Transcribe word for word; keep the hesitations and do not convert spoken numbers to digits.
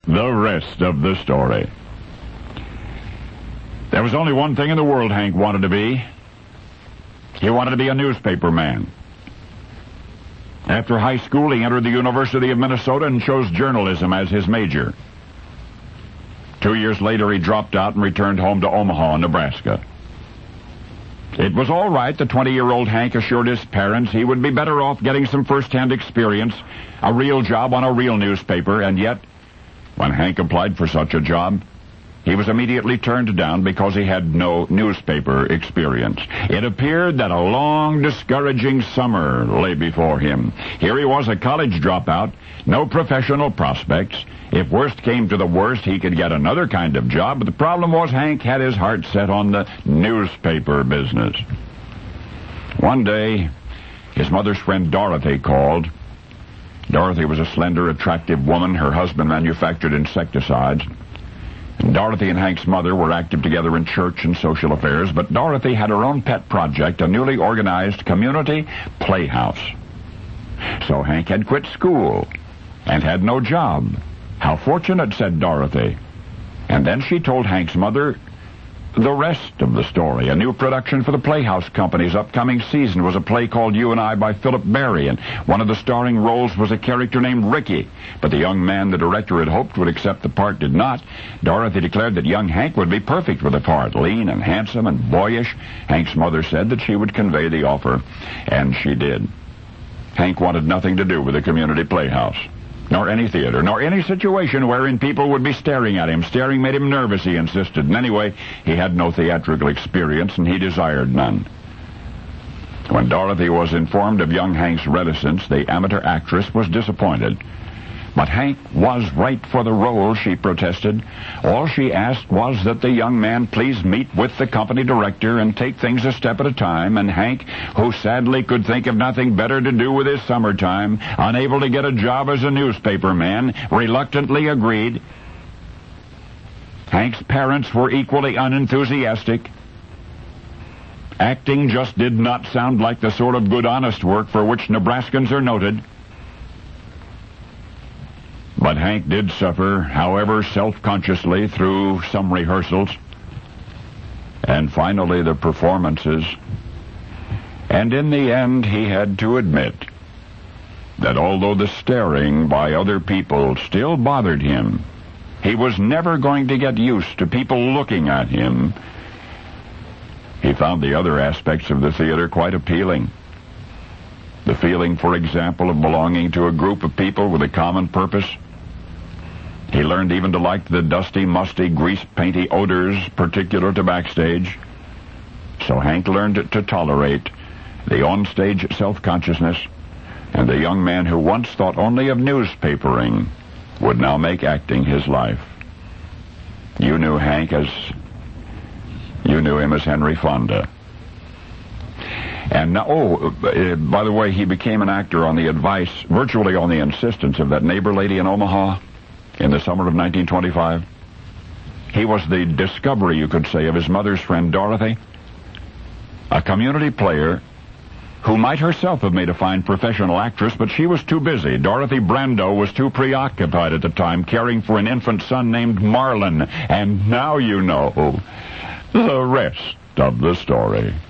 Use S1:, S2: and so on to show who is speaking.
S1: the rest of the story. There was only one thing in the world Hank wanted to be. He wanted to be a newspaper man. After high school, he entered the University of Minnesota and chose journalism as his major. Two years later, he dropped out and returned home to Omaha, Nebraska. It was all right, the twenty-year-old Hank assured his parents he would be better off getting some first-hand experience, a real job on a real newspaper, and yet, when Hank applied for such a job, he was immediately turned down because he had no newspaper experience. It appeared that a long, discouraging summer lay before him. Here he was, a college dropout, no professional prospects. If worst came to the worst, he could get another kind of job, but the problem was Hank had his heart set on the newspaper business. One day, his mother's friend Dorothy called. Dorothy was a slender, attractive woman. Her husband manufactured insecticides. Dorothy and Hank's mother were active together in church and social affairs, but Dorothy had her own pet project, a newly organized community playhouse. So Hank had quit school and had no job. How fortunate, said Dorothy. And then she told Hank's mother the rest of the story. A new production for the Playhouse Company's upcoming season was a play called You and I by Philip Barry, and one of the starring roles was a character named Ricky. But the young man the director had hoped would accept the part did not. Dorothy declared that young Hank would be perfect for the part, lean and handsome and boyish. Hank's mother said that she would convey the offer, and she did. Hank wanted nothing to do with the community playhouse, nor any theater, nor any situation wherein people would be staring at him. Staring made him nervous, he insisted. And anyway, he had no theatrical experience, and he desired none. When Dorothy was informed of young Hank's reticence, the amateur actress was disappointed. But Hank was right for the role, she protested. All she asked was that the young man please meet with the company director and take things a step at a time, and Hank, who sadly could think of nothing better to do with his summertime, unable to get a job as a newspaper man, reluctantly agreed. Hank's parents were equally unenthusiastic. Acting just did not sound like the sort of good, honest work for which Nebraskans are noted. But Hank did suffer, however self-consciously, through some rehearsals, and finally the performances. And in the end, he had to admit that although the staring by other people still bothered him, he was never going to get used to people looking at him. He found the other aspects of the theater quite appealing. The feeling, for example, of belonging to a group of people with a common purpose. He learned even to like the dusty, musty, grease-painty odors particular to backstage. So Hank learned to tolerate the on-stage self-consciousness, and the young man who once thought only of newspapering would now make acting his life. You knew Hank as... You knew him as Henry Fonda. And now, oh, uh, by the way, he became an actor on the advice, virtually on the insistence of that neighbor lady in Omaha in the summer of nineteen twenty-five. He was the discovery, you could say, of his mother's friend Dorothy, a community player who might herself have made a fine professional actress, but she was too busy. Dorothy Brando was too preoccupied at the time, caring for an infant son named Marlon. And now you know the rest of the story.